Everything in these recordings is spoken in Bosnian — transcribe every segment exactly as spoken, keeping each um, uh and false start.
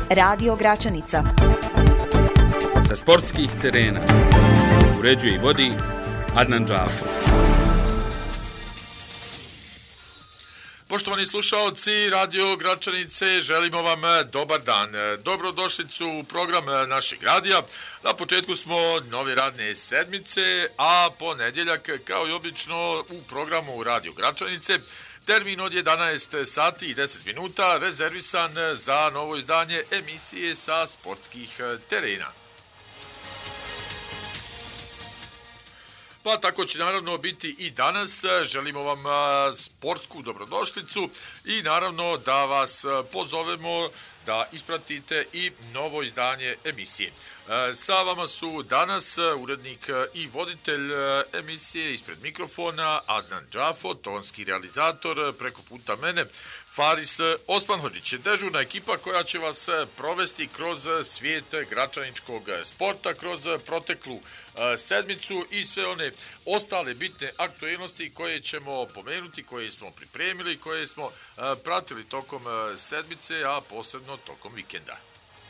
Radio Gračanica. Sa sportskih terena uređuje i vodi Adnan Džafo. Poštovani slušaoci Radio Gračanice, želimo vam dobar dan. Dobrodošlicu u program našeg radija. Na početku smo nove radne sedmice, a ponedjeljak, kao i obično, u programu Radio Gračanice, termin od jedanaest sati i deset minuta rezervisan za novo izdanje emisije sa sportskih terena. Pa tako će naravno biti i danas. Želimo vam sportsku dobrodošlicu i naravno da vas pozovemo da ispratite i novo izdanje emisije. Sa vama su danas urednik i voditelj emisije ispred mikrofona Adnan Džafo, tonski realizator, preko puta mene Faris Osmanhodžić. Dežurna ekipa koja će vas provesti kroz svijet gračaničkog sporta, kroz proteklu sedmicu i sve one ostale bitne aktualnosti koje ćemo pomenuti, koje smo pripremili, koje smo pratili tokom sedmice, a posebno tokom vikenda.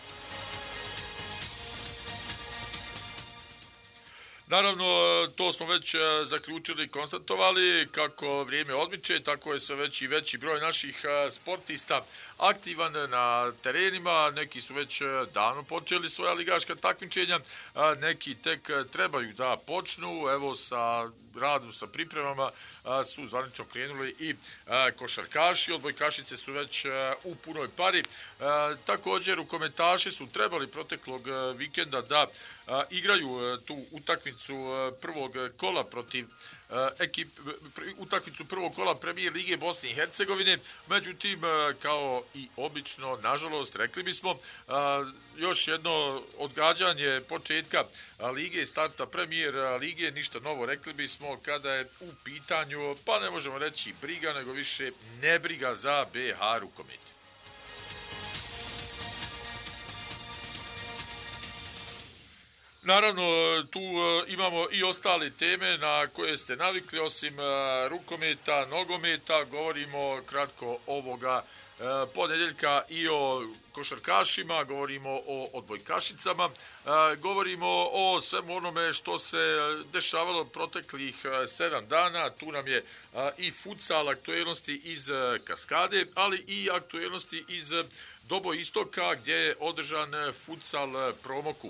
Naravno, to smo već zaključili i konstatovali, kako vrijeme odmiče, tako je sve već i veći broj naših sportista aktivan na terenima. Neki su već davno počeli svoja ligaška takmičenja, neki tek trebaju da počnu. Evo, sa radom, sa pripremama su zvanično krenuli i košarkaši, odbojkašice su već u punoj pari. Također, rukometaši su trebali proteklog vikenda da igraju tu utakmicu prvog kola protiv ekip, utakmicu prvog kola Premijer Lige Bosne i Hercegovine. Međutim, kao i obično, nažalost, rekli bismo, još jedno odgađanje početka lige, starta Premijer Lige, ništa novo, rekli bismo, kada je u pitanju, pa ne možemo reći briga, nego više nebriga za B H rukomet. Naravno, tu imamo i ostale teme na koje ste navikli, osim rukometa, nogometa. Govorimo kratko ovoga ponedjeljka i o košarkašima, govorimo o odbojkašicama, govorimo o svemu onome što se dešavalo proteklih sedam dana. Tu nam je i futsal, aktualnosti iz Kaskade, ali i aktualnosti iz Dobo Istoka, gdje je održan futsal promo kup.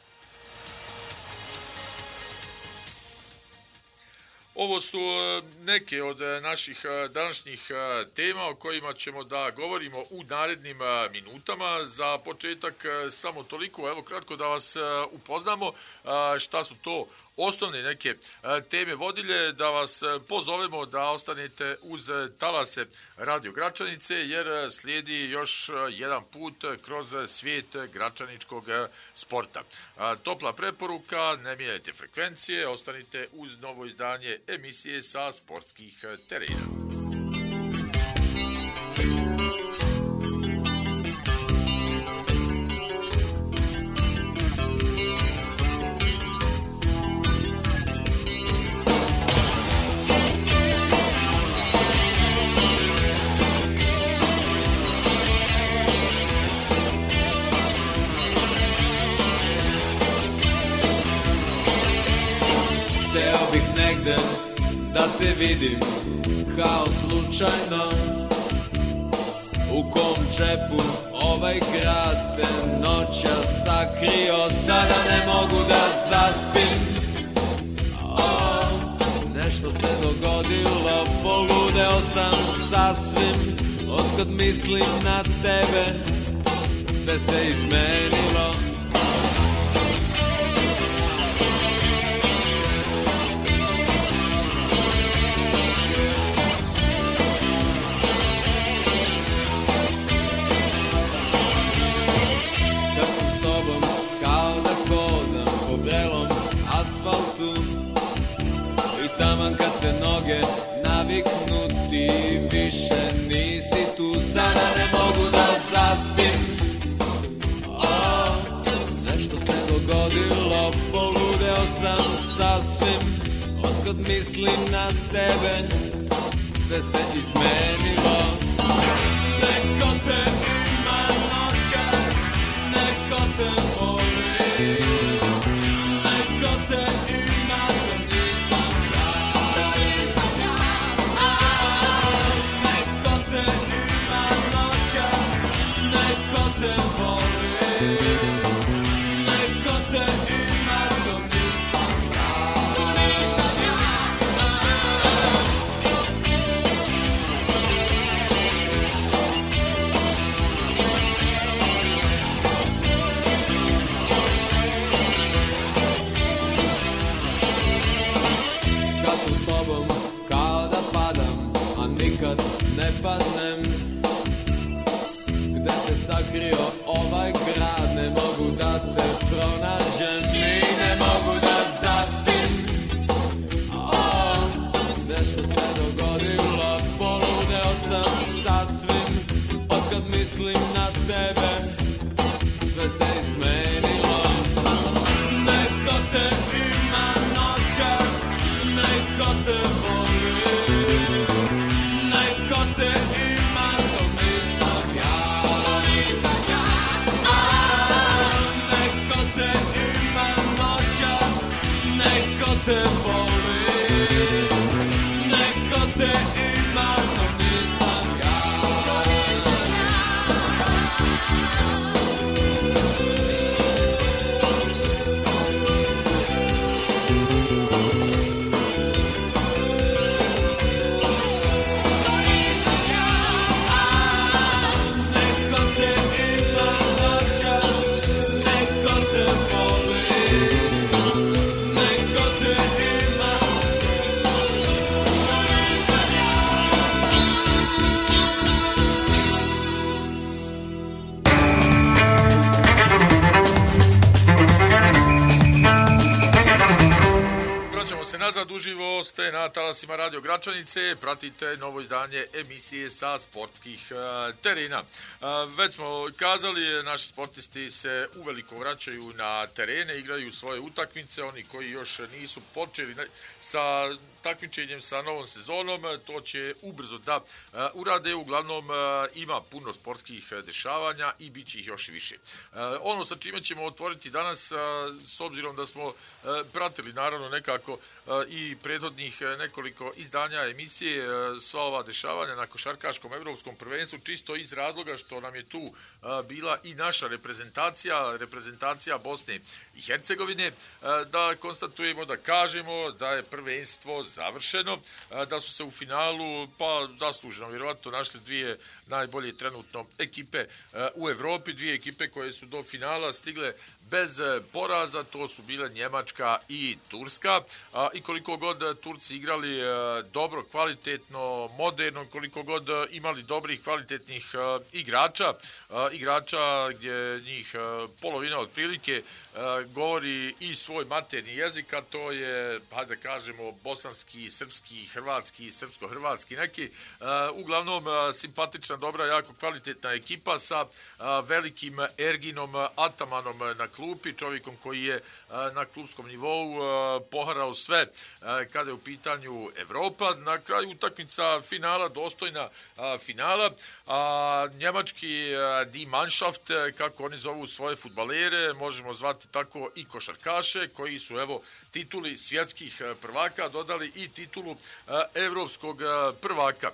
Ovo su neke od naših današnjih tema o kojima ćemo da govorimo u narednim minutama. Za početak samo toliko, evo kratko da vas upoznamo šta su to osnovne neke teme vodilje, da vas pozovemo da ostanete uz talase Radio Gračanice, jer slijedi još jedan put kroz svijet gračaničkog sporta. Topla preporuka, ne mijenjajte frekvencije, ostanite uz novo izdanje emisije sa sportskih terena. Negde da te vidim kao slučajno, u kom džepu ovaj grad te noća sakrio. Sada ne mogu da zaspim, oh, nešto se dogodilo, poludeo sam sasvim. Otkad mislim na tebe, sve se izmenilo. I taman kad se noge naviknu, ti više nisi tu. Sada ne mogu da zaspim, oh, nešto se dogodilo, poludeo sam sasvim. Otkad mislim na tebe, sve se izmenilo. Neko te ima noćas, otkrio ovaj grad. Ne mogu da te pronađem i ne mogu da zaspim. O, nešto se dogodilo, poludeo sam sasvim. Otkad mislim na tebe, sve se izmenilo. Neko te ima noćas, neko te voli. Neko te ima, to nisam ja. Neko te ima noćas, neko te voli. Neko te ima, to nisam ja. Se nazad uživo ste na talasima Radio Gračanice, pratite novo izdanje emisije sa sportskih uh, terena. Uh, već smo kazali, naši sportisti se uveliko vraćaju na terene, igraju svoje utakmice, oni koji još nisu počeli sa takmičenjem sa novom sezonom, to će ubrzo da uh, urade, uglavnom uh, ima puno sportskih dešavanja i bit će ih još više. Uh, ono sa čime ćemo otvoriti danas, uh, s obzirom da smo uh, pratili naravno nekako i prethodnih nekoliko izdanja emisije, sva ova dešavanja na košarkaškom evropskom prvenstvu, čisto iz razloga što nam je tu bila i naša reprezentacija, reprezentacija Bosne i Hercegovine, da konstatujemo, da kažemo da je prvenstvo završeno, da su se u finalu, pa zasluženo vjerovatno, našli dvije najbolje trenutno ekipe u Evropi, dvije ekipe koje su do finala stigle bez poraza, to su bile Njemačka i Turska, i koliko god Turci igrali dobro, kvalitetno, moderno, koliko god imali dobrih, kvalitetnih igrača, igrača gdje njih polovina otprilike govori i svoj materni jezik, a to je, hajde da kažemo, bosanski, srpski, hrvatski, srpsko-hrvatski neki, uglavnom simpatična, dobra, jako kvalitetna ekipa sa velikim Erginom Atamanom na klupi, čovjekom koji je na klubskom nivou poharao sve kada je u pitanju Evropa. Na kraju utakmica finala, dostojna finala, a njemački Die Mannschaft, kako oni zovu svoje fudbalere, možemo zvati tako i košarkaše, koji su evo tituli svjetskih prvaka dodali i titulu evropskog prvaka.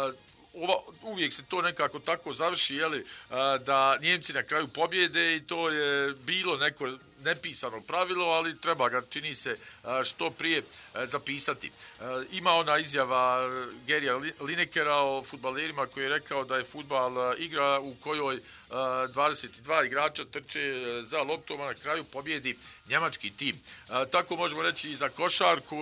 Ova, uvijek se to nekako tako završi, jeli, da Njemci na kraju pobjede, i to je bilo neko nepisano pravilo, ali treba ga, čini se, što prije zapisati. Ima ona izjava Gerija Linekera o fudbalerima koji je rekao da je fudbal igra u kojoj dvadeset dva igrača trče za loptom, a na kraju pobjedi njemački tim. Tako možemo reći i za košarku,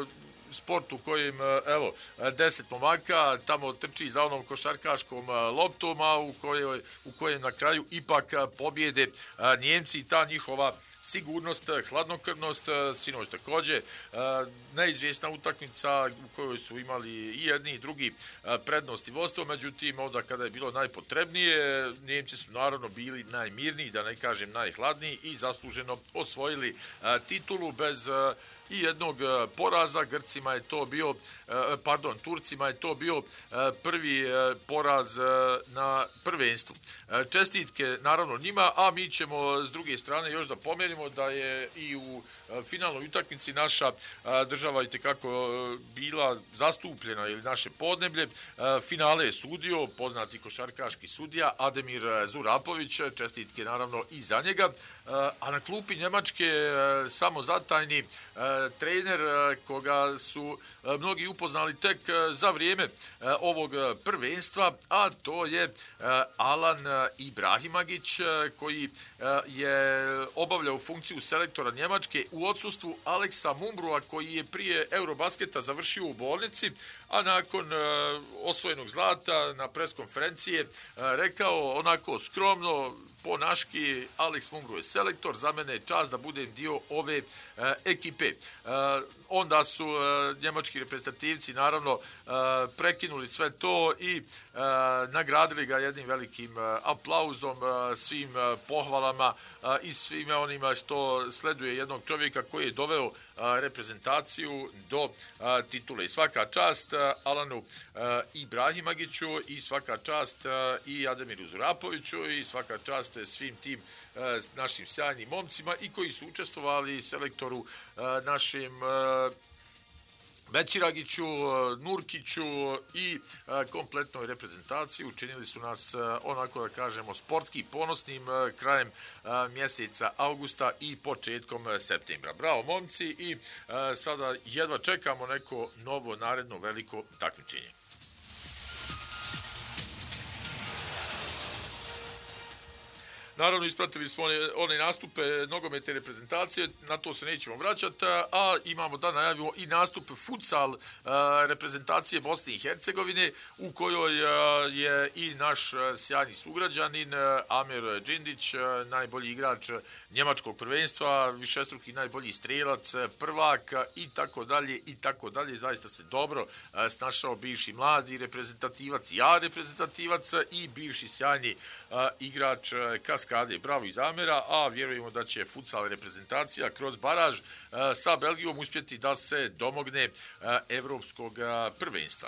sport u kojem, evo, deset momaka tamo trči za onom košarkaškom loptom, a u, kojoj, u kojem na kraju ipak pobjede Njemci, i ta njihova sigurnost, hladnokrvnost, sinoć također, neizvjesna utakmica u kojoj su imali i jedni i drugi prednost i vodstvo, međutim, onda kada je bilo najpotrebnije, Njemci su naravno bili najmirniji, da ne kažem najhladniji, i zasluženo osvojili titulu bez i jednog poraza. Grcima je to bio, pardon, Turcima je to bio prvi poraz na prvenstvu. Čestitke naravno njima, a mi ćemo s druge strane još da pomenimo da je i u finalnoj utakmici naša država itekako bila zastupljena, ili naše podneblje. Finale je sudio poznati košarkaški sudija Ademir Zurapović, čestitke naravno i za njega, a na klupi Njemačke samozatajni trener koga su mnogi upoznali tek za vrijeme ovog prvenstva, a to je Alan Ibrahimagić, koji je obavljao funkciju selektora Njemačke u odsustvu Aleksa Mumbrua, koji je prije Eurobasketa završio u bolnici, a nakon osvojenog zlata na preskonferencije rekao onako skromno, po naški, Alex Mumbrua je selektor, za mene je čast da budem dio ove ekipe. Onda su njemački reprezentativci naravno prekinuli sve to i nagradili ga jednim velikim aplauzom, svim pohvalama i svime onima što sleduje jednog čovjeka koji je doveo reprezentaciju do titule. I svaka čast Alanu Ibrahimagiću i svaka čast i Ademiru Zurapoviću i svaka čast svim tim našim sjajnim momcima i koji su učestvovali, selektoru našem Bećiragiću, Nurkiću i kompletnoj reprezentaciji. Učinili su nas, onako da kažemo, sportski ponosnim krajem mjeseca augusta i početkom septembra. Bravo momci i sada jedva čekamo neko novo naredno veliko takmičenje. Naravno, ispratili smo one, one nastupe nogometne reprezentacije, na to se nećemo vraćati, a imamo da najavimo i nastup futsal reprezentacije Bosne i Hercegovine, u kojoj je i naš sjajni sugrađanin Amer Džindić, najbolji igrač njemačkog prvenstva, višestruki najbolji strelac, prvak i tako dalje i tako dalje. Zaista se dobro snašao bivši mladi reprezentativac, ja reprezentativac i bivši sjajni igrač Kas Kade, bravo iz Amera, a vjerujemo da će futsal reprezentacija kroz baraž sa Belgijom uspjeti da se domogne evropskog prvenstva.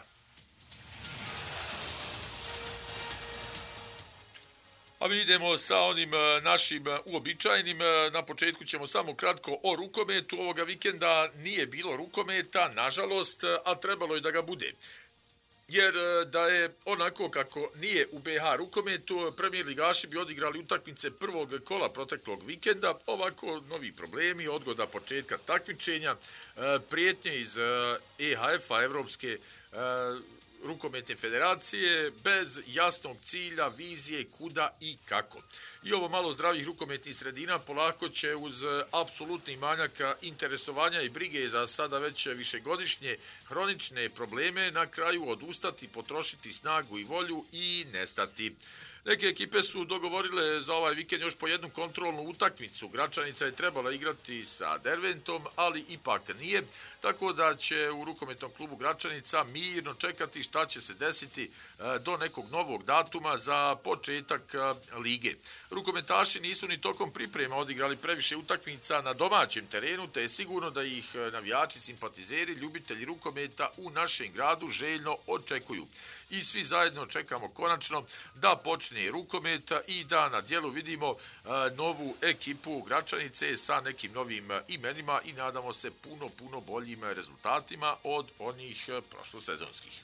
A mi idemo sa onim našim uobičajenim. Na početku ćemo samo kratko o rukometu. Ovoga vikenda nije bilo rukometa, nažalost, a trebalo je da ga bude. Jer da je onako kako nije u be ha rukometu, premijer ligaši bi odigrali utakmice prvog kola proteklog vikenda, ovako novi problemi, odgoda početka takmičenja, prijetnje iz e ha efa, Evropske rukometne federacije, bez jasnog cilja, vizije, kuda i kako. I ovo malo zdravih rukometnih sredina polako će uz apsolutni manjak interesovanja i brige za sada već višegodišnje hronične probleme na kraju odustati, potrošiti snagu i volju i nestati. Neke ekipe su dogovorile za ovaj vikend još po jednu kontrolnu utakmicu. Gračanica je trebala igrati sa Derventom, ali ipak nije, tako da će u rukometnom klubu Gračanica mirno čekati šta će se desiti do nekog novog datuma za početak lige. Rukometaši nisu ni tokom priprema odigrali previše utakmica na domaćem terenu, te je sigurno da ih navijači, simpatizeri, ljubitelji rukometa u našem gradu željno očekuju. I svi zajedno čekamo konačno da počne rukomet i da na dijelu vidimo novu ekipu Gračanice sa nekim novim imenima i nadamo se puno, puno boljim rezultatima od onih prošlosezonskih.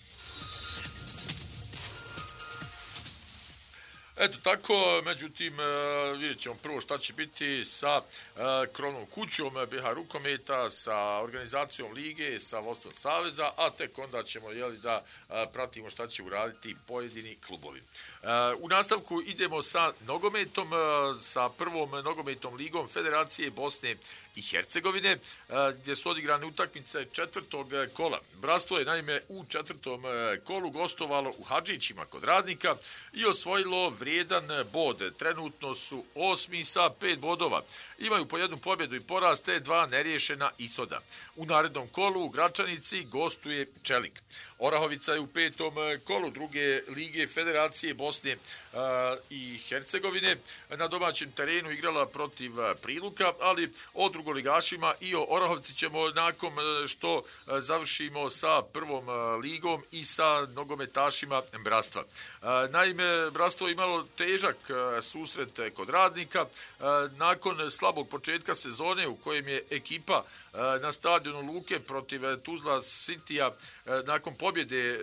Eto tako, međutim, vidjet ćemo prvo šta će biti sa krovnom kućom be ha rukometa, sa organizacijom lige, sa vodstvom saveza, a tek onda ćemo jeli, da pratimo šta će uraditi pojedini klubovi. U nastavku idemo sa nogometom, sa prvom nogometnom ligom Federacije Bosne i Hercegovine, gdje su odigrane utakmice četvrtog kola. Bratstvo je naime u četvrtom kolu gostovalo u Hadžićima kod Radnika i osvojilo vrijedan bod. Trenutno su osmi sa pet bodova. Imaju po jednu pobjedu i poraz te dva neriješena ishoda. U narednom kolu u Gračanici gostuje Čelik. Orahovica je u petom kolu druge lige Federacije Bosne i Hercegovine na domaćem terenu igrala protiv Priluka, ali o drugoligašima i o Orahovci ćemo nakon što završimo sa prvom ligom i sa nogometašima Bratstva. Naime, Bratstvo je imalo težak susret kod Radnika nakon slabog početka sezone u kojem je ekipa na stadionu Luke protiv Tuzla Citya nakon pobjede pobjede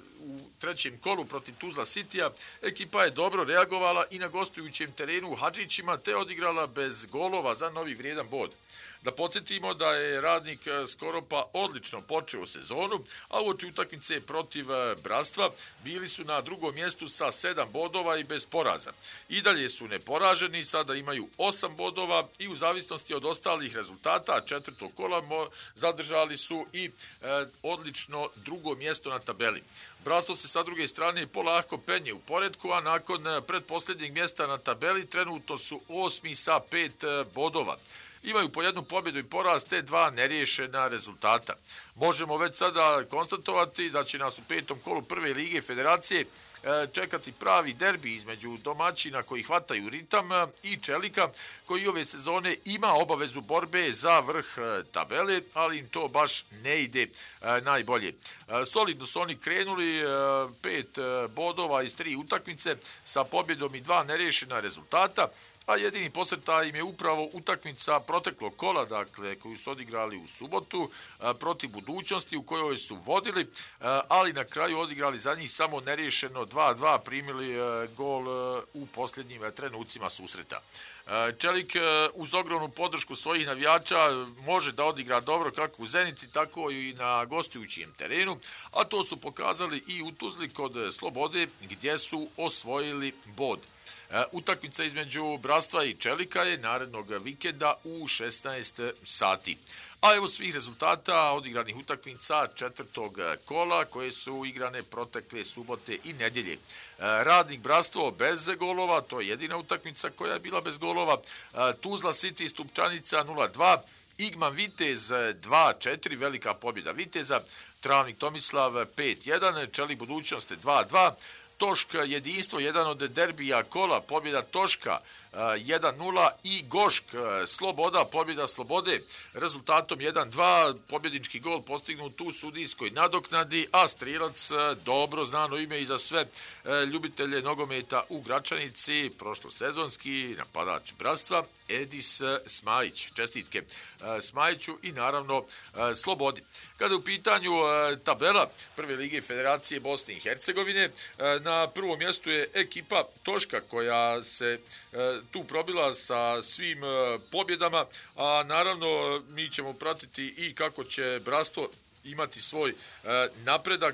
u trećem kolu protiv Tuzla Citya, ekipa je dobro reagovala i na gostujućem terenu u Hadžićima te odigrala bez golova za novi vrijedan bod. Da podsjetimo da je Radnik Skoropa odlično počeo sezonu, a uoči utakmice protiv Bratstva bili su na drugom mjestu sa sedam bodova i bez poraza. I dalje su neporaženi, sada imaju osam bodova i u zavisnosti od ostalih rezultata četvrtog kola zadržali su i e, odlično drugo mjesto na tabeli. Bratstvo se sa druge strane polako penje u poretku, a nakon pretposljednjeg mjesta na tabeli trenutno su osmi sa pet bodova. Imaju po jednu pobjedu i poraz te dva neriješena rezultata. Možemo već sada konstatovati da će nas u petom kolu prve lige federacije čekati pravi derbi između domaćina koji hvataju ritam i Čelika koji ove sezone ima obavezu borbe za vrh tabele, ali im to baš ne ide najbolje. Solidno su oni krenuli, pet bodova iz tri utakmice sa pobjedom i dva neriješena rezultata, a jedini posrtaj im je upravo utakmica proteklog kola, dakle, koju su odigrali u subotu protiv Budućnosti u kojoj su vodili, ali na kraju odigrali za njih samo neriješeno dva dva, primili gol u posljednjim trenucima susreta. Čelik uz ogromnu podršku svojih navijača može da odigra dobro kako u Zenici, tako i na gostujućem terenu, a to su pokazali i u Tuzli kod Slobode gdje su osvojili bod. Utakmica između Bratstva i Čelika je narednog vikenda u šesnaest sati. A evo svih rezultata odigranih utakmica četvrtog kola koje su igrane protekle subote i nedjelje. Radnik Bratstvo bez golova, to je jedina utakmica koja je bila bez golova. Tuzla City Stupčanica nula dva, Igman Vitez dva četiri, velika pobjeda Viteza, Travnik Tomislav pet jedan, Čelik Budućnost dva dva, Tošk Jedinstvo, jedan od derbija kola, pobjeda Toška jedan nula i Gošk Sloboda, pobjeda Slobode rezultatom jedan dva, pobjednički gol postignut u sudijskoj nadoknadi, a strijelac dobro znano ime i za sve ljubitelje nogometa u Gračanici, prošlosezonski napadač Bratstva Edis Smajić. Čestitke Smajiću i naravno Slobodi. Kada je u pitanju tabela Prve lige Federacije Bosne i Hercegovine, na prvom mjestu je ekipa Toška koja se tu probila sa svim pobjedama, a naravno mi ćemo pratiti i kako će Bratstvo imati svoj napredak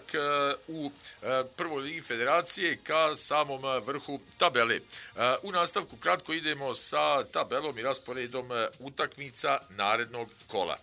u Prvoj ligi Federacije ka samom vrhu tabele. U nastavku kratko idemo sa tabelom i rasporedom utakmica narednog kola.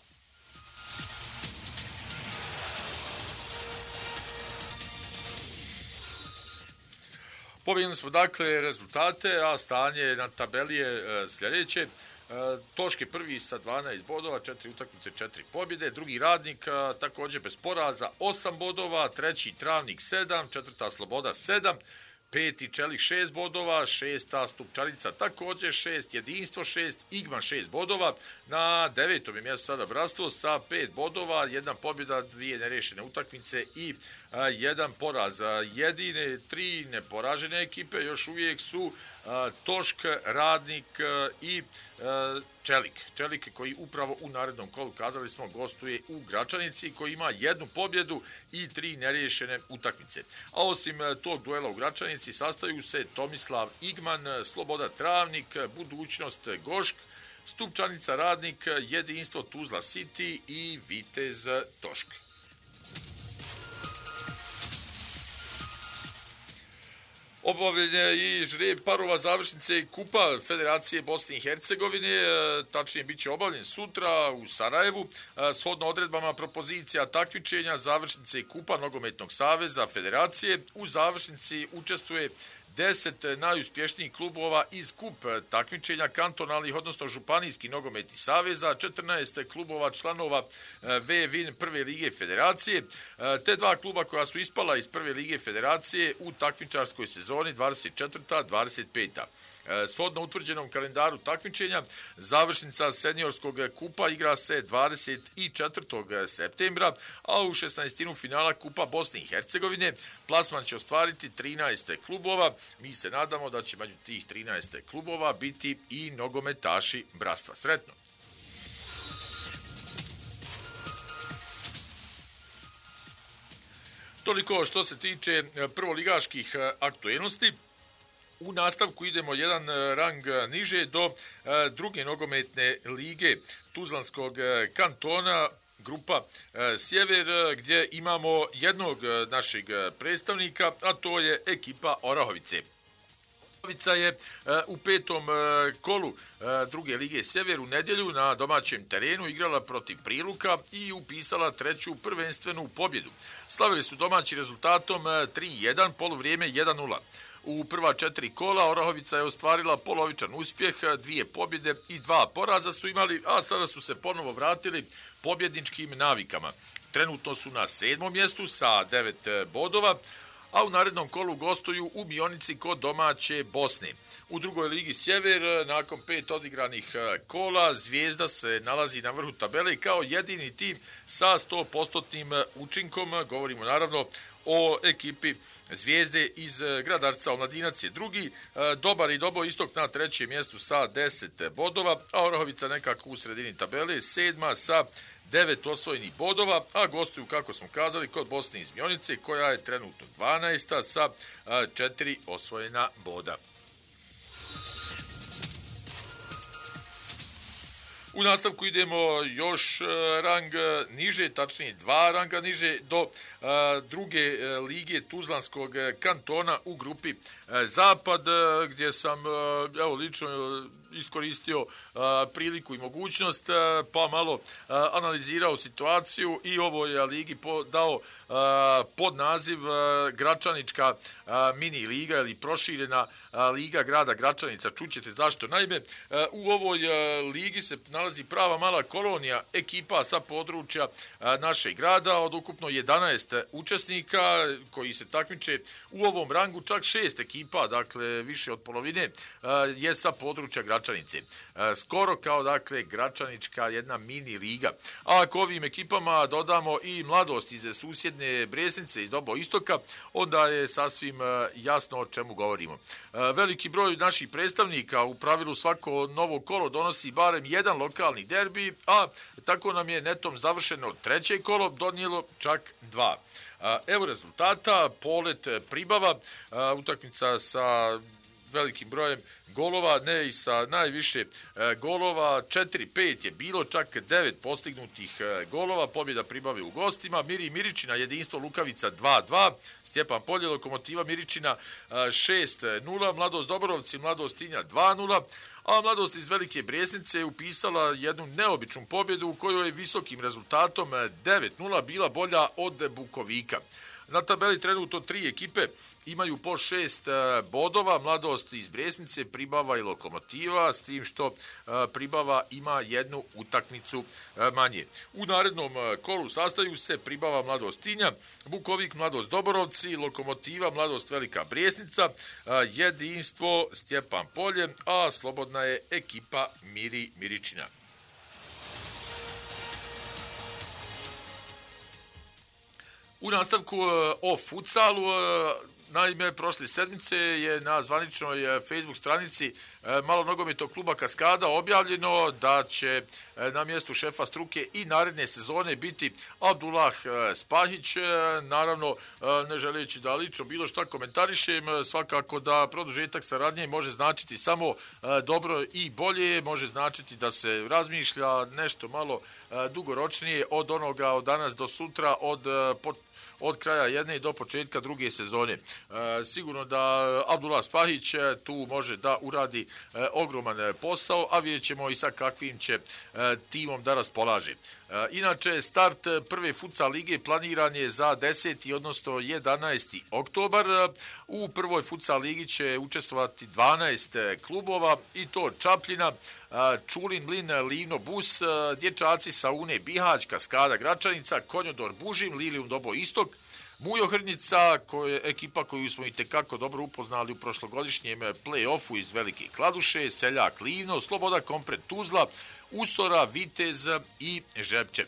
Pobjedili smo dakle rezultate, a stanje na tabeli je sljedeće. Tošk je prvi sa dvanaest bodova, četiri utakmice, četiri pobjede. Drugi Radnik također bez poraza, osam bodova. Treći Travnik sedam, četvrta Sloboda sedam. Peti Čelik šest bodova, šesta Stupčanica također šest, Jedinstvo šest, Igman šest bodova. Na devetom je mjestu sada Bratstvo sa pet bodova, jedna pobjeda, dvije nerešene utakmice i a, jedan poraz. Jedine tri neporažene ekipe još uvijek su a, Tošk, Radnik a, i a, Čelik. Čelik koji upravo u narednom kolu, kazali smo, gostuje u Gračanici koji ima jednu pobjedu i tri neriješene utakmice. A osim tog duela u Gračanici sastaju se Tomislav Igman, Sloboda Travnik, Budućnost Gošk, Stupčanica Radnik, Jedinstvo Tuzla City i Vitez Tošk. Obavljen je i žreb parova završnice Kupa Federacije Bosne i Hercegovine, tačnije bit će obavljen sutra u Sarajevu, shodno odredbama propozicija takmičenja završnice Kupa Nogometnog saveza Federacije. U završnici učestvuje deset najuspješnijih klubova iz kup takmičenja kantonalnih, odnosno županijskih nogometnih saveza, četrnaest klubova članova V V I N Prve lige Federacije, te dva kluba koja su ispala iz Prve lige Federacije u takmičarskoj sezoni dvadeset četvrta dvadeset peta. Shodno utvrđenom kalendaru takmičenja, završnica seniorskog kupa igra se dvadeset četvrtog septembra, a u šesnaestinu finala Kupa Bosne i Hercegovine plasman će ostvariti trinaest klubova. Mi se nadamo da će među tih trinaest klubova biti i nogometaši Bratstva. Sretno! Toliko što se tiče prvoligaških aktuelnosti. U nastavku idemo jedan rang niže do druge nogometne lige Tuzlanskog kantona, grupa Sjever, gdje imamo jednog našeg predstavnika, a to je ekipa Orahovice. Orahovica je u petom kolu druge lige Sjever u nedjelju na domaćem terenu igrala protiv Priluka i upisala treću prvenstvenu pobjedu. Slavili su domaći rezultatom tri jedan, poluvrijeme jedan nula. U prva četiri kola Orahovica je ostvarila polovičan uspjeh, dvije pobjede i dva poraza su imali, a sada su se ponovo vratili pobjedničkim navikama. Trenutno su na sedmom mjestu sa devet bodova, a u narednom kolu gostuju u Mionici kod domaće Bosne. U drugoj ligi Sjever, nakon pet odigranih kola, Zvijezda se nalazi na vrhu tabele kao jedini tim sa sto posto učinkom. Govorimo naravno o ekipi Zvijezde iz Gradarca. Omladinac je drugi, Dobar i Dobo Istok na trećem mjestu sa deset bodova, a Orahovica nekako u sredini tabele, sedma sa devet osvojenih bodova, a gostuju, kako smo kazali, kod Bosne iz Mionice, koja je trenutno dvanaesta sa četiri osvojena boda. U nastavku idemo još rang niže, tačnije dva ranga niže, do a, druge lige Tuzlanskog kantona u grupi a, Zapad, gdje sam a, evo, lično iskoristio a, priliku i mogućnost, a, pa malo a, analizirao situaciju i ovoj ligi po, dao a, pod naziv a, Gračanička a, mini liga ili proširena a, liga grada Gračanica. Čućete zašto. Naime, a, u ovoj a, ligi se nalazi prava mala kolonija ekipa sa područja a, našeg grada, od ukupno jedanaest učesnika koji se takmiče u ovom rangu, čak šest ekipa, dakle više od polovine, a, je sa područja Gračanice. A, skoro kao, dakle, Gračanička jedna mini liga. A ako ovim ekipama dodamo i Mladost iz susjedne Bresnice, iz Dobo Istoka, onda je sasvim a, jasno o čemu govorimo. A, veliki broj naših predstavnika, u pravilu svako novo kolo donosi barem jedan lokalni derbi, a tako nam je netom završeno treće kolo donijelo čak dva. Evo rezultata: Polet Pribava, utakmica sa velikim brojem golova, ne i sa najviše golova, četiri pet je bilo, čak devet postignutih golova, pobjeda Pribave u gostima. Miri Miričina, Jedinstvo Lukavica dva dva, Stjepan Polje, Lokomotiva Miričina šest nula, Mladost Doborovci, Mladost Tinja dva nula, a Mladost iz Velike Bresnice je upisala jednu neobičnu pobjedu u kojoj je visokim rezultatom devet nula bila bolja od Bukovika. Na tabeli trenutno tri ekipe imaju po šest bodova, Mladost iz Bresnice, Pribava i Lokomotiva, s tim što Pribava ima jednu utakmicu manje. U narednom kolu sastaju se Pribava, Mladost Tinja, Bukovik, Mladost Doborovci, Lokomotiva, Mladost Velika Bresnica, Jedinstvo Stjepan Polje, a slobodna je ekipa Miri Miričina. U nastavku o futsalu, naime, prošle sedmice je na zvaničnoj Facebook stranici Malog nogometnog kluba Kaskada objavljeno da će na mjestu šefa struke i naredne sezone biti Abdullah Spahić. Naravno, ne želeći da lično bilo šta komentarišem, svakako da produžetak saradnje može značiti samo dobro i bolje, može značiti da se razmišlja nešto malo dugoročnije od onoga od danas do sutra, od početka od kraja jedne do početka druge sezone. E, sigurno da Abdullah Spahić tu može da uradi e, ogroman posao, a vidjet ćemo i sa kakvim će e, timom da raspolaže. E, inače, start prve futsal lige planiran je za deseti odnosno jedanaesti oktobar. U prvoj futsal ligi će učestvovati dvanaest klubova, i to Čapljina, Čulin, Mlin, Livno, Bus, dječaci Saune, Bihać, Kaskada, Gračanica, Konjodor, Bužim, Lilijum, Dobo Istok, Mujo Hrnica, koje, ekipa koju smo i tekako dobro upoznali u prošlogodišnjem play-offu iz Velike Kladuše, Seljak, Livno, Sloboda, Komplet, Tuzla, Usora, Vitez i Žepče.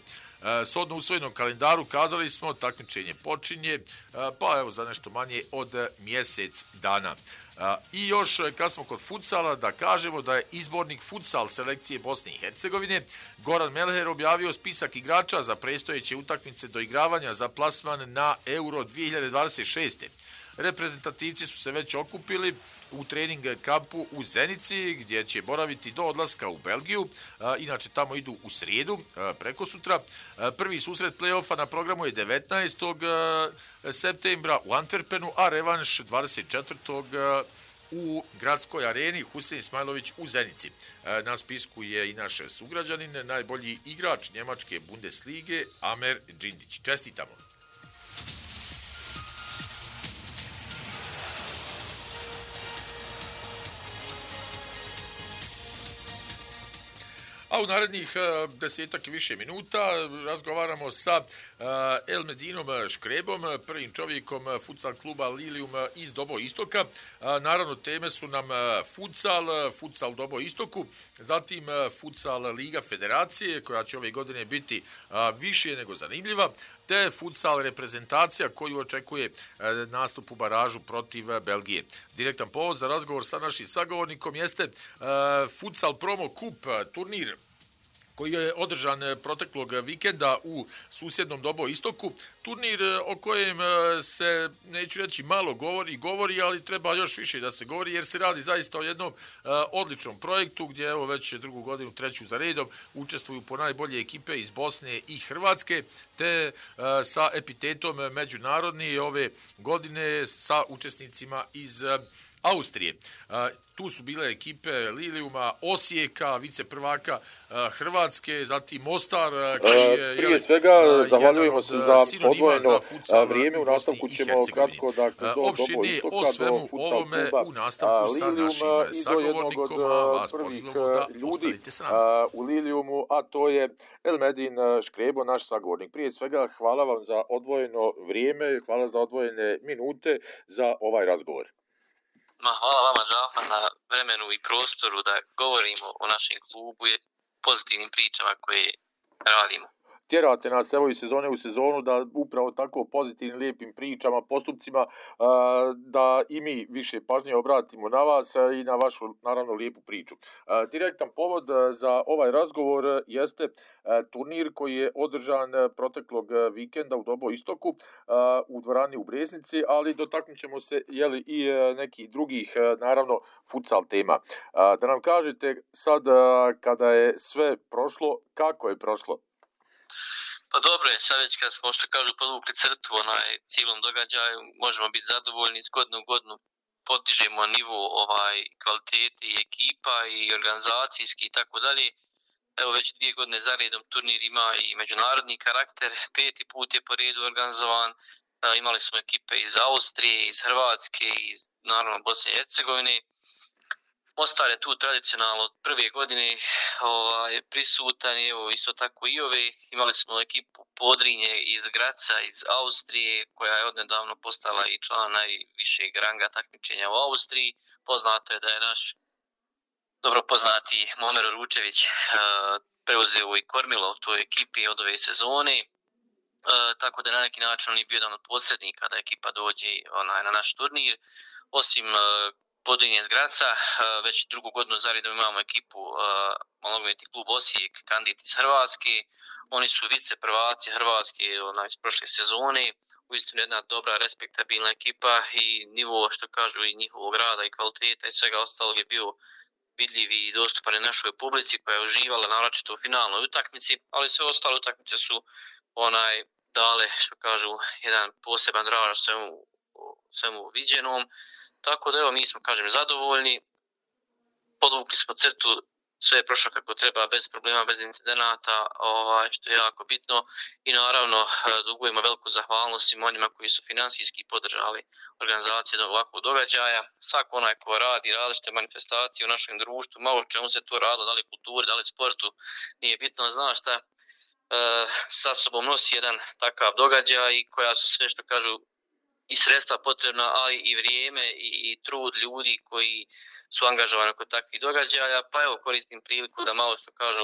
Shodno usvojenom kalendaru kazali smo takmičenje počinje, pa evo za nešto manje od mjesec dana. I još kad smo kod futsala da kažemo da je izbornik futsal selekcije Bosne i Hercegovine Goran Melher objavio spisak igrača za predstojeće utakmice doigravanja za plasman na Euro dvije hiljade dvadeset šeste. Reprezentativci su se već okupili u trening kampu u Zenici gdje će boraviti do odlaska u Belgiju. Inače tamo idu u srijedu, preko sutra. Prvi susret play-offa na programu je devetnaestog septembra u Antwerpenu, a revanš dvadeset četvrtog u gradskoj areni Husein Ismailović u Zenici. Na spisku je i naš sugrađanin, najbolji igrač njemačke Bundeslige Amer Džindić. Čestitamo! A u narednih desetak i više minuta razgovaramo sa El Medinom Škrebom, prvim čovjekom futsal kluba Lilium iz Dobo Istoka. Naravno, teme su nam futsal, futsal u Dobo Istoku, zatim futsal Liga Federacije, koja će ove godine biti više nego zanimljiva, te futsal reprezentacija koju očekuje nastup u baražu protiv Belgije. Direktan povod za razgovor sa našim sagovornikom jeste futsal promo kup turnir koji je održan proteklog vikenda u susjednom Dobo Istoku. Turnir o kojem se, neću reći malo govori, govori, ali treba još više da se govori, jer se radi zaista o jednom odličnom projektu gdje evo već drugu godinu, treću za redom, učestvuju po najbolje ekipe iz Bosne i Hrvatske, te sa epitetom međunarodni ove godine sa učesnicima iz Austrije. Tu su bile ekipe Liliuma, Osijeka, viceprvaka Hrvatske, zatim Mostar. Je, Prije svega zahvaljujemo se za odvojeno za vrijeme. U nastavku ćemo kratko dakle, do Dobo Istoka, o svemu do ovome u nastavku sa našim sagovornikom. Vas pozivamo da ostanite s nama. U Liliumu, a to je El Medin Škrebo, naš sagovornik. Prije svega hvala vam za odvojeno vrijeme, hvala za odvojene minute za ovaj razgovor. Ma, hvala vama, Džafa, na vremenu i prostoru da govorimo o našem klubu i pozitivnim pričama koje radimo. Tjerate nas evo iz sezone u sezonu da upravo tako pozitivnim, lijepim pričama, postupcima, da i mi više pažnje obratimo na vas i na vašu, naravno, lijepu priču. Direktan povod za ovaj razgovor jeste turnir koji je održan proteklog vikenda u Dobo Istoku u dvorani u Breznici, ali dotaknut ćemo se jeli, i nekih drugih, naravno, futsal tema. Da nam kažete sad kada je sve prošlo, kako je prošlo? Pa dobro je, sad već kad smo, što kažu, podvukli crtu onaj cijelom događaju, možemo biti zadovoljni, iz godinu u godinu podižemo nivo ovaj, kvalitete i ekipa i organizacijski i tako dalje. Evo već dvije godine za redom turnir ima i međunarodni karakter, peti put je po redu organizovan, e, imali smo ekipe iz Austrije, iz Hrvatske, iz naravno Bosne i Hercegovine. Mostar je tu tradicionalno od prve godine ovaj, prisutan, evo isto tako i ove. Imali smo ekipu Podrinje iz Graca, iz Austrije, koja je odnedavno postala i član najvišeg ranga takmičenja u Austriji. Poznato je da je naš dobro poznati Momero Ručević uh, preuzeo i kormilo u toj ekipi od ove sezone. Uh, tako da na neki način on je bio jedan od posrednika da ekipa dođe onaj, na naš turnir. Osim uh, Podrinje iz Graca, već drugu godinu za redom imamo ekipu malogometni klub Osijek, kandidati iz Hrvatske. Oni su vice prvaci Hrvatske onaj, iz prošle sezone. Uistinu jedna dobra, respektabilna ekipa i nivo, što kažu, i njihovog rada i kvaliteta i svega ostalog je bio vidljiv i dostupan našoj publici koja je uživala naročito u finalnoj utakmici, ali sve ostale utakmice su onaj dale, što kažu, jedan poseban draž svemu, svemu viđenom. Tako da evo mi smo, kažem, zadovoljni, podvukli smo crtu, sve je prošlo kako treba, bez problema, bez incidenata, ovaj, što je jako bitno i naravno dugujemo veliku zahvalnost svim onima koji su finansijski podržali organizacije do ovakvog događaja. Svako onaj ko radi različite manifestacije u našem društvu, malo čemu se to radilo, da li kulturi, da li sportu, nije bitno, zna šta e, sa sobom nosi jedan takav događaj i koja su sve, što kažu, i sredstva potrebna, ali i vrijeme i, i trud ljudi koji su angažovani kod takvih događaja. Pa evo koristim priliku da malo, što kažu,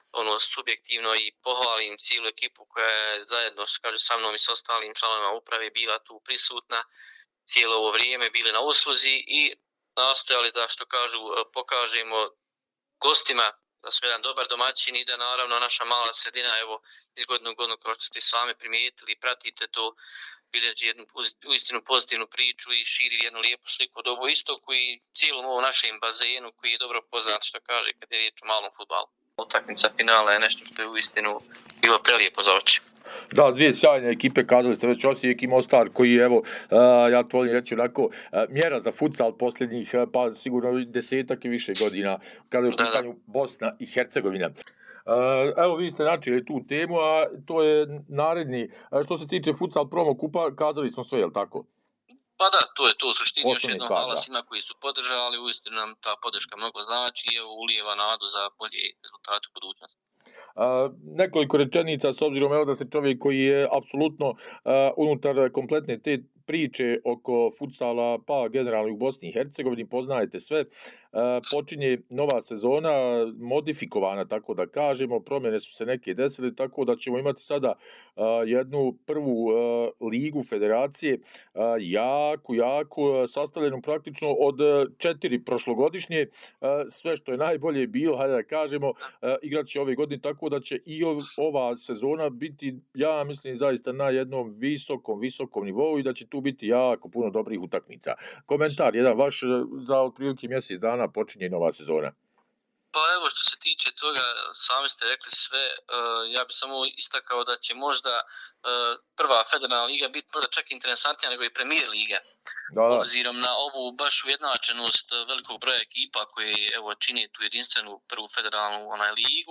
ono subjektivno i pohvalim cijelu ekipu koja je zajedno kaže, sa mnom i s ostalim članovima uprave bila tu prisutna cijelo ovo vrijeme, bili na usluzi i nastojali da što kažu pokažemo gostima da smo jedan dobar domaćin i da naravno naša mala sredina evo iz godine u godinu kao što ste sami primijetili i pratite to bilježi jednu uistinu pozitivnu priču i širi jednu lijepu sliku od ovo istoku i cijelom ovom našem bazenu koji je dobro poznat što kaže kad je riječ o malom fudbalu. Utakmica finala je nešto što je uistinu bilo prelijepo za oči. Da, dvije sjajne ekipe, kazali ste već Osijek i Mostar koji je, evo, ja to volim reći onako, mjera za futsal posljednjih, pa sigurno desetak i više godina, kada je u pitanju Bosna i Hercegovina. Evo, vi ste načeli tu temu, a to je naredni, što se tiče futsal promo kupa, kazali smo sve, je li tako? Pa da, to je to u suštini, još jednom hvala svima koji su podržali, uistinu nam ta podrška mnogo znači i evo ulijeva nadu za bolje rezultate u budućnosti. Uh, nekoliko rečenica s obzirom evo da ste čovjek koji je apsolutno uh, unutar kompletne te priče oko futsala pa generalno u Bosni i Hercegovini, poznajete sve. Uh, počinje nova sezona, modifikovana tako da kažemo, promjene su se neke desile tako da ćemo imati sada uh, jednu prvu uh, ligu federacije uh, jaku, jaku, uh, sastavljenu praktično od uh, četiri prošlogodišnje, uh, sve što je najbolje bilo, hajde da kažemo, uh, igrat će ove godine tako da će i ova sezona biti, ja mislim, zaista na jednom visokom, visokom nivou i da će tu biti jako puno dobrih utakmica. Komentar, jedan vaš za otprilike mjesec dana počinje nova sezona. Pa evo što se tiče toga, sami ste rekli sve, ja bih samo istakao da će možda prva federalna liga biti možda čak interesantnija nego i Premier liga. Da, da. Obzirom na ovu baš ujednačenost velikog broja ekipa koje evo čine tu jedinstvenu prvu federalnu onaj ligu.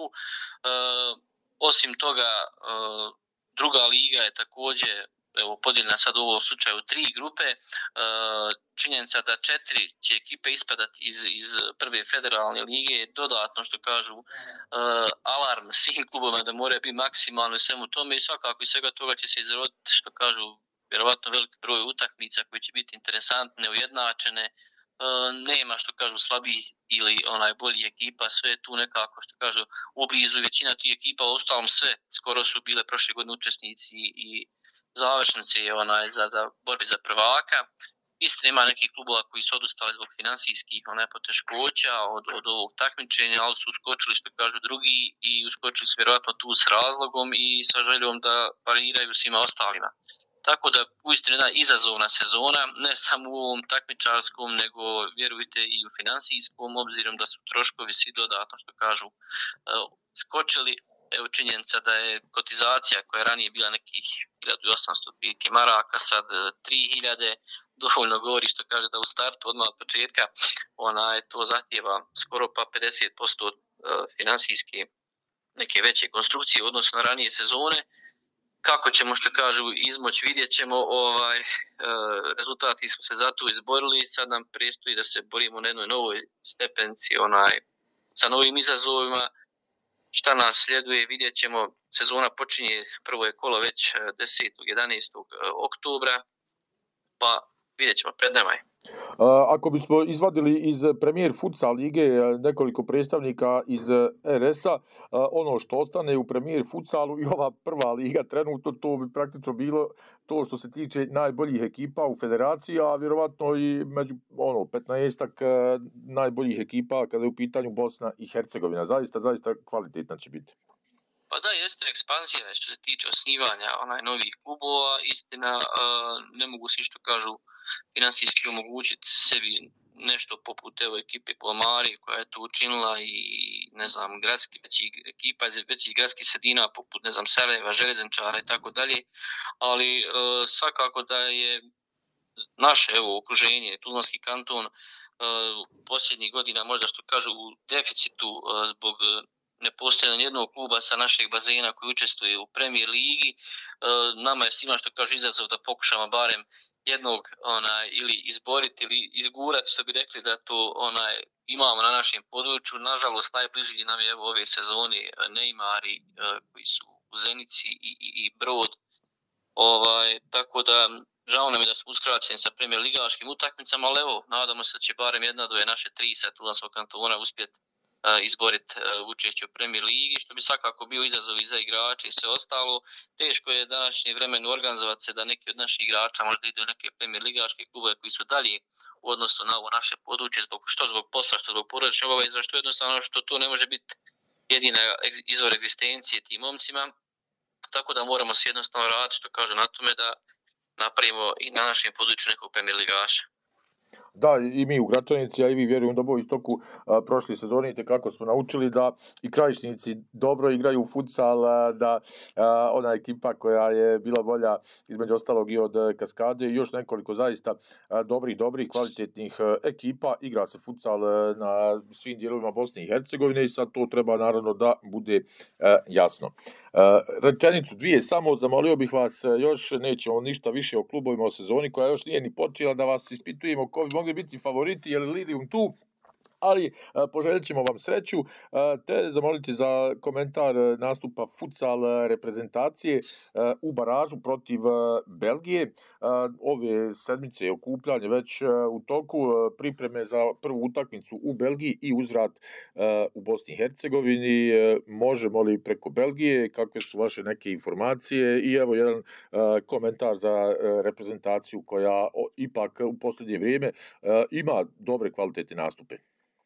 Osim toga, druga liga je također evo podijeljena sad u ovom slučaju tri grupe. Činjenica da četiri će ekipe ispadati iz, iz prve federalne lige je dodatno što kažu alarm svim klubovima da moraju biti maksimalno i svemu tome i svakako iz svega toga će se izroditi što kažu vjerovatno veliki broj utakmica koji će biti interesantne, ujednačene. Nema što kažu slabih ili onaj bolji ekipa, sve je tu nekako što kažu u blizu većina tih ekipa, ostalom sve skoro su bile prošle godine učesnici i završnici onaj za, za borbi za prvaka. Istina ima nekih klubova koji su odustali zbog finansijskih onaj poteškoća od, od ovog takmičenja, ali su uskočili što kažu drugi i uskočili su vjerojatno tu s razlogom i sa željom da pariraju svima ostalima. Tako da uistinu jedna izazovna sezona, ne samo u ovom takmičarskom, nego vjerujte i u finansijskom, obzirom da su troškovi svi dodatno što kažu skočili. Evo činjenica da je kotizacija koja je ranije bila nekih hiljadu osamsto maraka, sad tri hiljade, dovoljno govori što kaže da u startu odmah od početka ona je to zahtjeva skoro pa pedeset posto finansijske neke veće konstrukcije u odnosu na ranije sezone. Kako ćemo što kažu izmoć vidjet ćemo, ovaj, rezultati smo se za to izborili, sad nam predstoji da se borimo na jednoj novoj stepenci onaj, sa novim izazovima. Šta nas sljeduje, vidjet ćemo, sezona počinje, prvo je kolo već desetog jedanaestog oktobra, pa vidjet ćemo, pred nama je. Ako bismo izvadili iz Premier Futsal lige nekoliko predstavnika iz er es a, ono što ostane u Premier Futsalu i ova prva liga trenutno, to bi praktično bilo to što se tiče najboljih ekipa u federaciji, a vjerovatno i među ono, petnaestak najboljih ekipa kada je u pitanju Bosna i Hercegovina. Zaista, zaista kvalitetna će biti. Pa da, jeste ekspanzija što se tiče osnivanja onaj novih klubova, istina ne mogu svi što kažu finansijski omogućiti sebi nešto poput evo ekipe Polmari koja je to učinila i ne znam gradski veći ekipa iz većih gradskih sredina poput ne znam Sarajeva, Železničara i tako dalje, ali e, svakako da je naše evo okruženje, Tuzlanski kanton e, posljednjih godina možda što kažu u deficitu e, zbog nepostojanja jednog kluba sa našeg bazena koji učestvuje u Premier ligi. E, nama je svima što kaže izazov da pokušamo barem jednog onaj ili izboriti ili izgurati što bi rekli da to onaj imamo na našem području. Nažalost najbliži nam je evo ove sezone Neymari e, koji su u Zenici i, i, i Brod. Ovaj, tako da žao nam je da smo uskraćeni sa Premier ligaškim utakmicama, ali evo nadamo se da će barem jedna do naše tri sa Tuzlanskog kantona uspjeti izboriti učešće u Premier ligi, što bi svakako bio izazov i za igrače i sve ostalo. Teško je današnje vremenu organizovati se da neki od naših igrača možda ide u neke Premier ligaške klubove koji su dalje u odnosu na ovo naše područje, zbog, što zbog posla, što zbog porodične obaveze, što jednostavno što to ne može biti jedina izvor egzistencije tim momcima. Tako da moramo se jednostavno raditi, što kaže, na tome da napravimo i na našem području nekog Premier ligaša. Da, i mi u Gračanici, a i vi vjerujem da u istoku a, prošli sezoni kako smo naučili da i Krajišnici dobro igraju u futsal, a, da a, ona ekipa koja je bila bolja između ostalog i od Kaskade i još nekoliko zaista a, dobrih, dobrih, kvalitetnih a, ekipa. Igra se futsal a, na svim dijelovima Bosne i Hercegovine i sad to treba naravno da bude a, jasno. A, rečenicu dvije samo, zamolio bih vas još, nećemo ništa više o klubovima o sezoni koja još nije ni počela, da vas ispitujemo ko bi mogli biti favoriti, je li Lilium tu, ali a, poželjet ćemo vam sreću, a, te zamoliti za komentar nastupa futsal reprezentacije a, u baražu protiv a, Belgije. A, ove sedmice okupljanje već a, u toku, a, pripreme za prvu utakmicu u Belgiji i uzvrat a, u Bosni i Hercegovini. A, možemo li preko Belgije, kakve su vaše neke informacije i evo jedan a, komentar za a, reprezentaciju koja o, ipak u posljednje vrijeme a, ima dobre kvalitetne nastupe.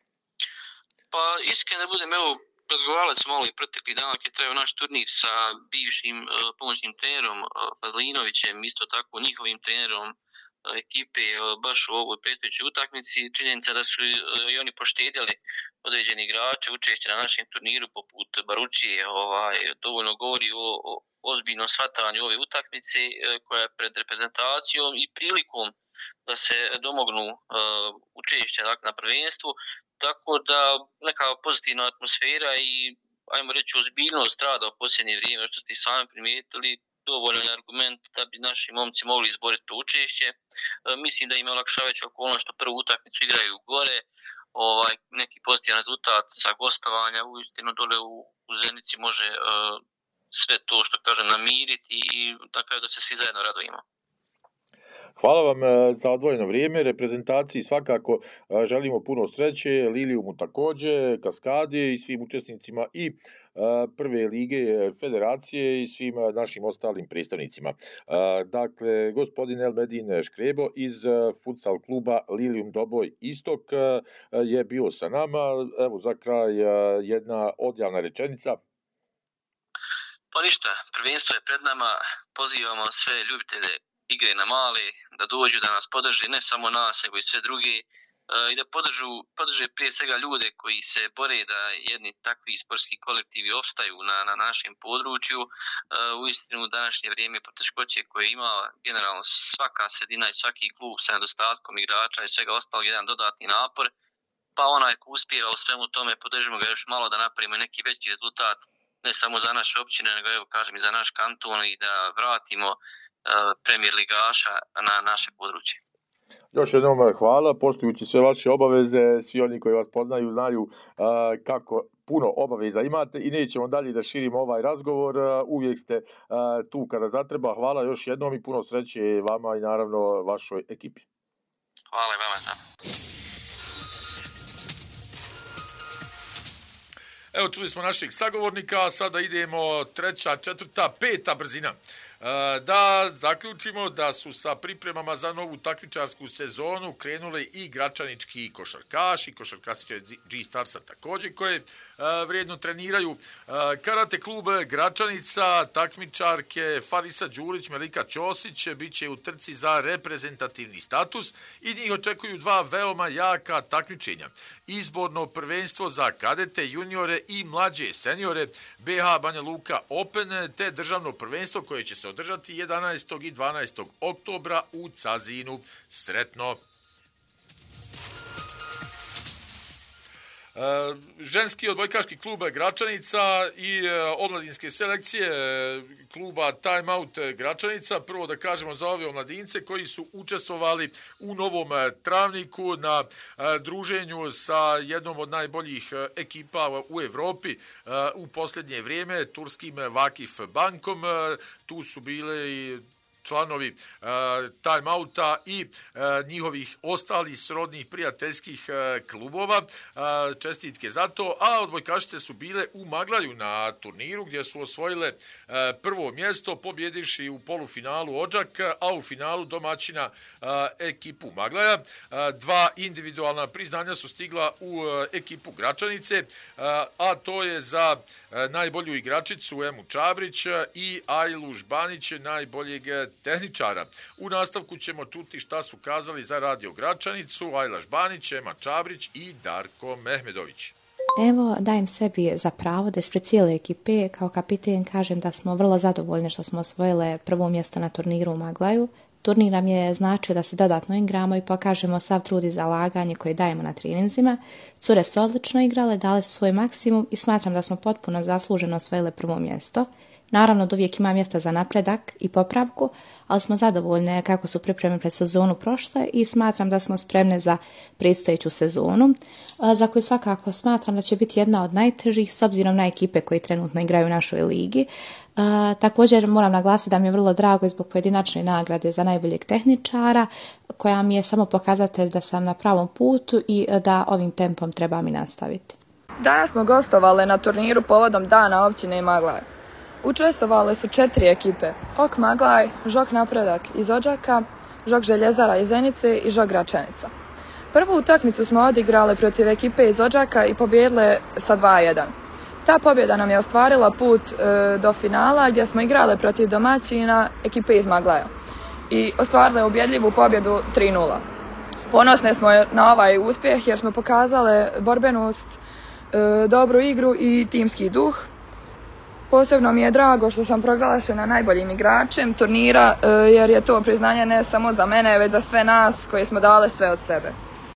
Pa iskreno da budem, evo, razgovarali smo malo i protekli dan kad je trajao naš turnir sa bivšim uh, pomoćnim trenerom uh, Fazlinovićem, isto tako njihovim trenerom uh, ekipe uh, baš u ovoj predstojećoj utakmici. Činjenica da su uh, i oni poštedjeli određeni igrače učešće na našem turniru poput Baručije, ovaj, dovoljno govori o, o ozbiljnom shvatanju ove utakmice uh, koja je pred reprezentacijom i prilikom da se domognu uh, učešća dakle, na prvenstvu. Tako da neka pozitivna atmosfera i, ajmo reći, ozbiljnost rada u posljednje vrijeme, što ste i sami primijetili, dovoljan argument da bi naši momci mogli izboriti to učešće. E, mislim da im je olakšavajuća okolnost što prvu utakmicu igraju gore, ovaj, neki pozitivan rezultat sa gostovanja uistinu dole u, u Zenici može e, sve to, što kažem, namiriti i tako da se svi zajedno radujemo. Hvala vam za odvojeno vrijeme, reprezentaciji svakako želimo puno sreće, Liliumu također, Kaskadi i svim učesnicima i prve lige federacije i svim našim ostalim predstavnicima. Dakle, gospodin Elmedin Škrebo iz futsal kluba Lilium Doboj Istok je bio sa nama. Evo za kraj jedna odjavna rečenica. Pa ništa, prvenstvo je pred nama, pozivamo sve ljubitelje igre na mali, da dođu da nas podrži, ne samo nas, nego i sve druge, i da podržu, podrže prije svega ljude koji se bore da jedni takvi sportski kolektivi opstaju na, na našem području. U istinu u današnje vrijeme poteškoće koje ima generalno svaka sredina i svaki klub sa nedostatkom igrača i svega ostalog jedan dodatni napor, pa onaj ko uspijeva u svemu tome, podržimo ga još malo da napravimo neki veći rezultat, ne samo za naše općine, nego evo kažem i za naš kanton i da vratimo Premier ligaša na naše područje. Još jednom hvala, poštujući sve vaše obaveze, svi oni koji vas poznaju znaju uh, kako puno obaveza imate i nećemo dalje da širimo ovaj razgovor, uh, uvijek ste uh, tu kada zatreba. Hvala još jednom i puno sreće vama i naravno vašoj ekipi. Hvala i vama. Da. Evo, čuli smo našeg sagovornika, a sada idemo treća, četvrta, peta brzina. Da zaključimo da su sa pripremama za novu takmičarsku sezonu krenuli i gračanički košarkaši, košarkašiće G-Starsa također, koje vrijedno treniraju. Karate klub Gračanica, takmičarke Farisa Đurić, Melika Ćosić bit će u trci za reprezentativni status i njih očekuju dva veoma jaka takmičenja. Izborno prvenstvo za kadete, juniore i mlađe seniore B H Banja Luka Open, te državno prvenstvo koje će se održati jedanaestog i dvanaestog oktobra u Cazinu. Sretno! E, ženski odbojkaški klub Gračanica i e, omladinske selekcije e, kluba Time Out Gračanica. Prvo da kažemo za ove omladince koji su učestvovali u Novom Travniku na e, druženju sa jednom od najboljih e, ekipa u Evropi e, u posljednje vrijeme, turskim Vakif Bankom. E, tu su bile i članovi e, time-outa i e, njihovih ostalih srodnih prijateljskih e, klubova. E, čestitke za to, a odbojkašice su bile u Maglaju na turniru gdje su osvojile e, prvo mjesto pobjedivši u polufinalu Odžak, a u finalu domaćina e, ekipu Maglaja. E, dva individualna priznanja su stigla u e, ekipu Gračanice, e, a to je za e, najbolju igračicu Emu Čabrić i Ajlu Žbanić, najboljeg tehničara. U nastavku ćemo čuti šta su kazali za Radio Gračanicu Ajla Žbanić, Ema Čabrić i Darko Mehmedović. Evo, dajem sebi za pravo da ispred cijele ekipe kao kapiten kažem da smo vrlo zadovoljni što smo osvojile prvo mjesto na turniru u Maglaju. Turnir nam je značio da se dodatno igramo i pokažemo sav trud i zalaganje koje dajemo na treninzima. Cure su odlično igrale, dale su svoj maksimum i smatram da smo potpuno zasluženo osvojile prvo mjesto. Naravno da uvijek ima mjesta za napredak i popravku, ali smo zadovoljne kako su pripreme pred sezonu prošle i smatram da smo spremne za predstojeću sezonu, za koju svakako smatram da će biti jedna od najtežih s obzirom na ekipe koje trenutno igraju u našoj ligi. A, također moram naglasiti da mi je vrlo drago zbog pojedinačne nagrade za najboljeg tehničara, koja mi je samo pokazatelj da sam na pravom putu i da ovim tempom trebam i nastaviti. Danas smo gostovali na turniru povodom Dana općine Maglaj. Učestvovale su četiri ekipe: Ok Maglaj, Žok Napredak iz Odžaka, Žok Željezara iz Zenice i Žok Gračanica. Prvu utakmicu smo odigrali protiv ekipe iz Odžaka i pobijedile sa dva jedan. Ta pobjeda nam je ostvarila put e, do finala gdje smo igrali protiv domaćina ekipe iz Maglaja i ostvarile ubjedljivu pobjedu tri nula. Ponosne smo na ovaj uspjeh jer smo pokazali borbenost, e, dobru igru i timski duh. Posebno mi je drago što sam proglašena najboljim igračem turnira jer je to priznanje ne samo za mene, već za sve nas koji smo dali sve od sebe.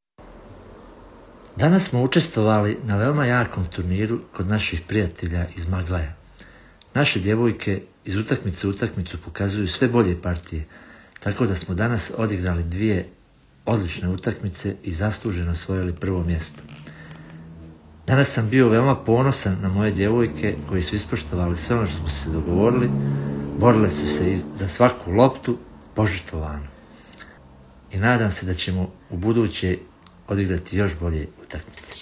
Danas smo učestvovali na veoma jakom turniru kod naših prijatelja iz Maglaja. Naše djevojke iz utakmice u utakmicu pokazuju sve bolje partije, tako da smo danas odigrali dvije odlične utakmice i zasluženo osvojili prvo mjesto. Danas sam bio veoma ponosan na moje djevojke koji su ispoštovali sve ono što smo se dogovorili, borile su se za svaku loptu požrtvovano. I nadam se da ćemo u buduće odigrati još bolje utakmice.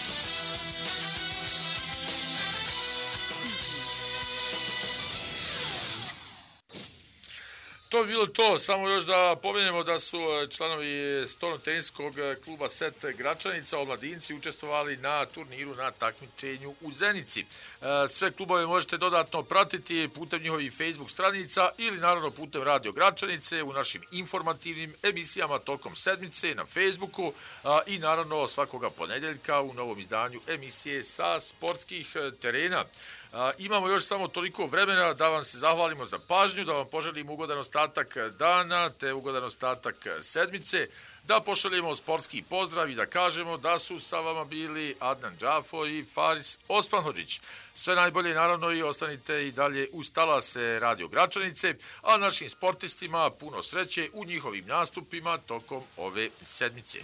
To bi bilo to, samo još da pomenemo da su članovi stolnoteniskog kluba Set Gračanica, omladinci, učestvovali na turniru na takmičenju u Zenici. Sve klubove možete dodatno pratiti putem njihovih Facebook stranica ili naravno putem Radio Gračanice u našim informativnim emisijama tokom sedmice na Facebooku i naravno svakoga ponedjeljka u novom izdanju emisije sa sportskih terena. A, imamo još samo toliko vremena da vam se zahvalimo za pažnju, da vam poželimo ugodan ostatak dana te ugodan ostatak sedmice, da pošaljemo sportski pozdrav i da kažemo da su sa vama bili Adnan Džafo i Faris Osmanhodžić. Sve najbolje naravno i ostanite i dalje uz talase Radio Gračanice, a našim sportistima puno sreće u njihovim nastupima tokom ove sedmice.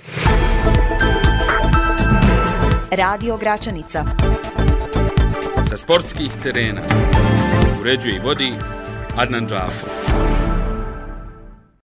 Radio Gračanica. Sa sportskih terena uređuje i vodi Adnan Džafo.